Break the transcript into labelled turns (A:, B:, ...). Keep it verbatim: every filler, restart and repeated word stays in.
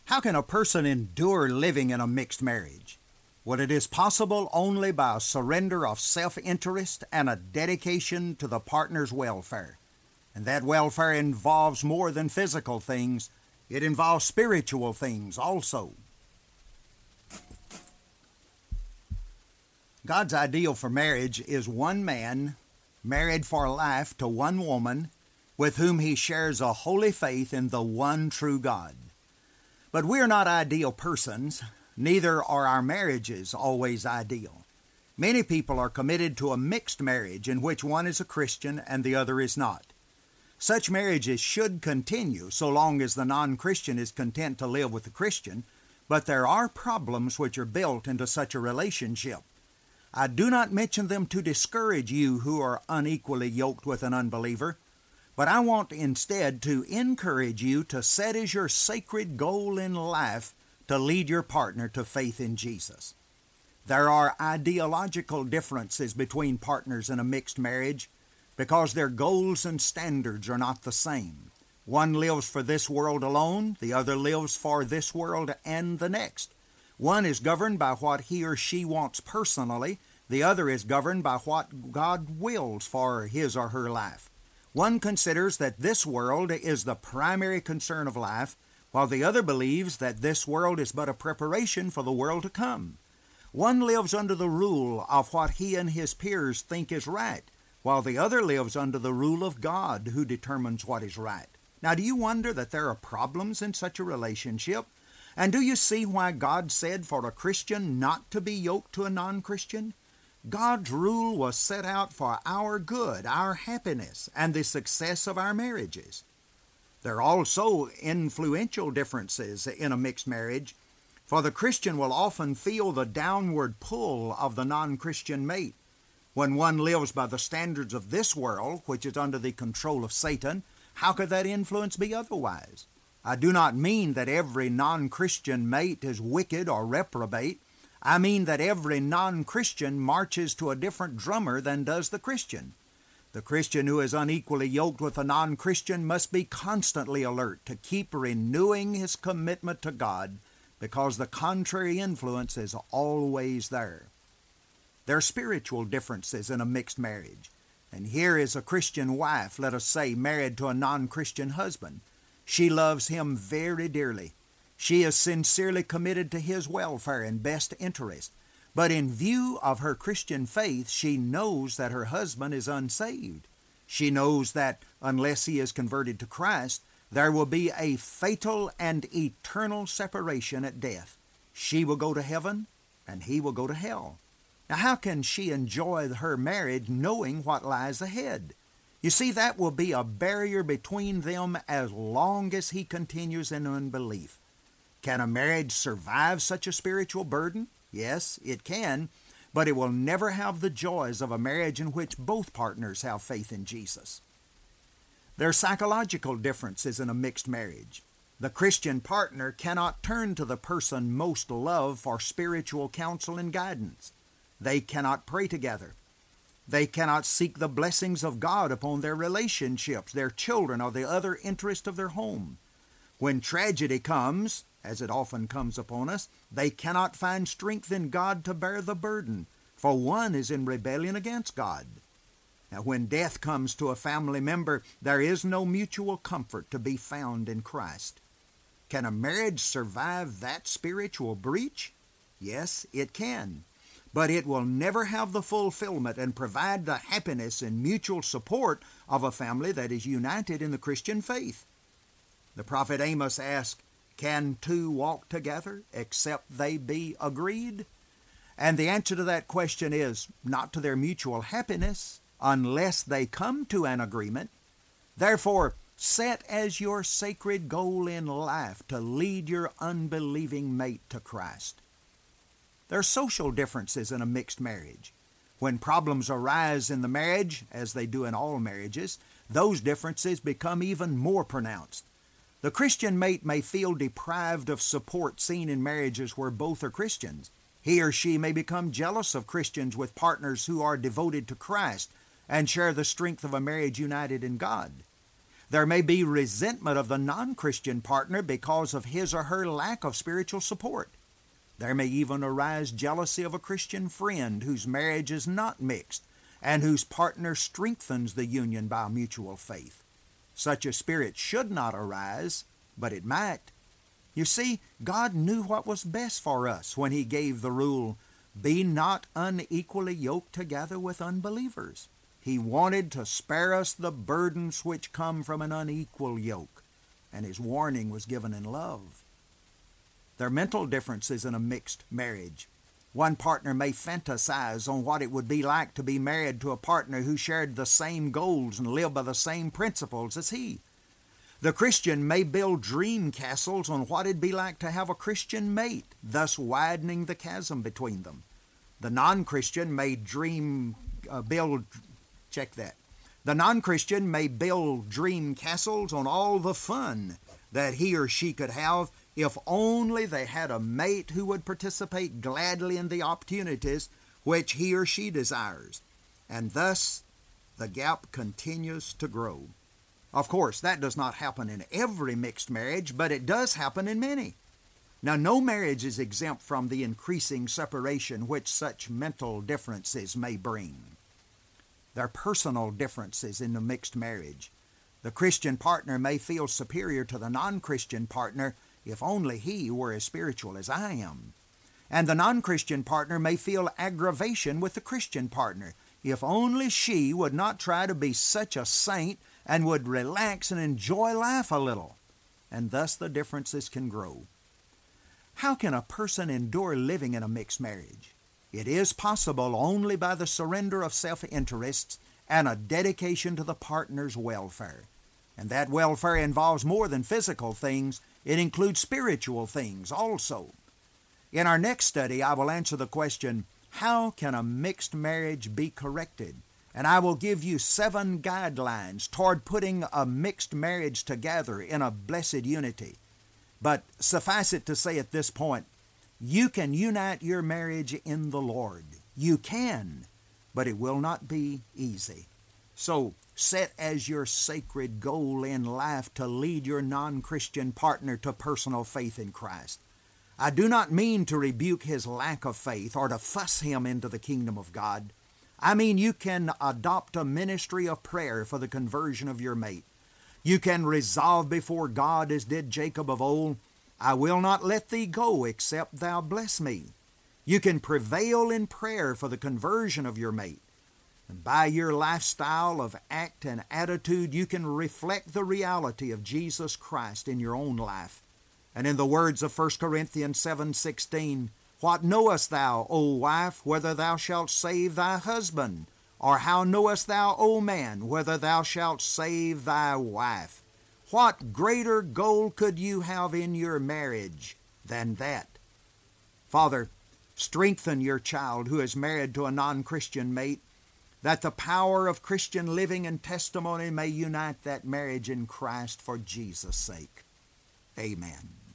A: How can a person endure living in a mixed marriage? Well, it is possible only by a surrender of self-interest and a dedication to the partner's welfare. And that welfare involves more than physical things. It involves spiritual things also. God's ideal for marriage is one man married for life to one woman with whom he shares a holy faith in the one true God. But we are not ideal persons, neither are our marriages always ideal. Many people are committed to a mixed marriage in which one is a Christian and the other is not. Such marriages should continue so long as the non-Christian is content to live with the Christian, but there are problems which are built into such a relationship. I do not mention them to discourage you who are unequally yoked with an unbeliever, but I want instead to encourage you to set as your sacred goal in life to lead your partner to faith in Jesus. There are ideological differences between partners in a mixed marriage because their goals and standards are not the same. One lives for this world alone, the other lives for this world and the next. One is governed by what he or she wants personally, the other is governed by what God wills for his or her life. One considers that this world is the primary concern of life, while the other believes that this world is but a preparation for the world to come. One lives under the rule of what he and his peers think is right, while the other lives under the rule of God who determines what is right. Now, do you wonder that there are problems in such a relationship? And do you see why God said for a Christian not to be yoked to a non-Christian? God's rule was set out for our good, our happiness, and the success of our marriages. There are also influential differences in a mixed marriage, for the Christian will often feel the downward pull of the non-Christian mate. When one lives by the standards of this world, which is under the control of Satan, how could that influence be otherwise? I do not mean that every non-Christian mate is wicked or reprobate. I mean that every non-Christian marches to a different drummer than does the Christian. The Christian who is unequally yoked with a non-Christian must be constantly alert to keep renewing his commitment to God, because the contrary influence is always there. There are spiritual differences in a mixed marriage. And here is a Christian wife, let us say, married to a non-Christian husband. She loves him very dearly. She is sincerely committed to his welfare and best interest. But in view of her Christian faith, she knows that her husband is unsaved. She knows that unless he is converted to Christ, there will be a fatal and eternal separation at death. She will go to heaven, and he will go to hell. Now, how can she enjoy her marriage knowing what lies ahead? You see, that will be a barrier between them as long as he continues in unbelief. Can a marriage survive such a spiritual burden? Yes, it can, but it will never have the joys of a marriage in which both partners have faith in Jesus. There are psychological differences in a mixed marriage. The Christian partner cannot turn to the person most loved for spiritual counsel and guidance. They cannot pray together. They cannot seek the blessings of God upon their relationships, their children, or the other interest of their home. When tragedy comes, as it often comes upon us, they cannot find strength in God to bear the burden, for one is in rebellion against God. Now, when death comes to a family member, there is no mutual comfort to be found in Christ. Can a marriage survive that spiritual breach? Yes, it can. But it will never have the fulfillment and provide the happiness and mutual support of a family that is united in the Christian faith. The prophet Amos asked, "Can two walk together except they be agreed?" And the answer to that question is not to their mutual happiness unless they come to an agreement. Therefore, set as your sacred goal in life to lead your unbelieving mate to Christ. There are social differences in a mixed marriage. When problems arise in the marriage, as they do in all marriages, those differences become even more pronounced. The Christian mate may feel deprived of support seen in marriages where both are Christians. He or she may become jealous of Christians with partners who are devoted to Christ and share the strength of a marriage united in God. There may be resentment of the non-Christian partner because of his or her lack of spiritual support. There may even arise jealousy of a Christian friend whose marriage is not mixed and whose partner strengthens the union by mutual faith. Such a spirit should not arise, but it might. You see, God knew what was best for us when He gave the rule, "Be not unequally yoked together with unbelievers." He wanted to spare us the burdens which come from an unequal yoke, and His warning was given in love. There are mental differences in a mixed marriage. One partner may fantasize on what it would be like to be married to a partner who shared the same goals and lived by the same principles as he. The Christian may build dream castles on what it'd be like to have a Christian mate, thus widening the chasm between them. The non-Christian may dream, uh, build, check that. The non-Christian may build dream castles on all the fun that he or she could have if only they had a mate who would participate gladly in the opportunities which he or she desires. And thus, the gap continues to grow. Of course, that does not happen in every mixed marriage, but it does happen in many. Now, no marriage is exempt from the increasing separation which such mental differences may bring. There are personal differences in the mixed marriage. The Christian partner may feel superior to the non-Christian partner if only he were as spiritual as I am. And the non-Christian partner may feel aggravation with the Christian partner if only she would not try to be such a saint and would relax and enjoy life a little. And thus the differences can grow. How can a person endure living in a mixed marriage? It is possible only by the surrender of self-interests and a dedication to the partner's welfare. And that welfare involves more than physical things. It includes spiritual things also. In our next study, I will answer the question, how can a mixed marriage be corrected? And I will give you seven guidelines toward putting a mixed marriage together in a blessed unity. But suffice it to say at this point, you can unite your marriage in the Lord. You can, but it will not be easy. So set as your sacred goal in life to lead your non-Christian partner to personal faith in Christ. I do not mean to rebuke his lack of faith or to fuss him into the kingdom of God. I mean you can adopt a ministry of prayer for the conversion of your mate. You can resolve before God as did Jacob of old, "I will not let thee go except thou bless me." You can prevail in prayer for the conversion of your mate. And by your lifestyle of act and attitude, you can reflect the reality of Jesus Christ in your own life. And in the words of First Corinthians seven sixteen, "What knowest thou, O wife, whether thou shalt save thy husband? Or how knowest thou, O man, whether thou shalt save thy wife?" What greater goal could you have in your marriage than that? Father, strengthen your child who is married to a non-Christian mate, that the power of Christian living and testimony may unite that marriage in Christ for Jesus' sake. Amen.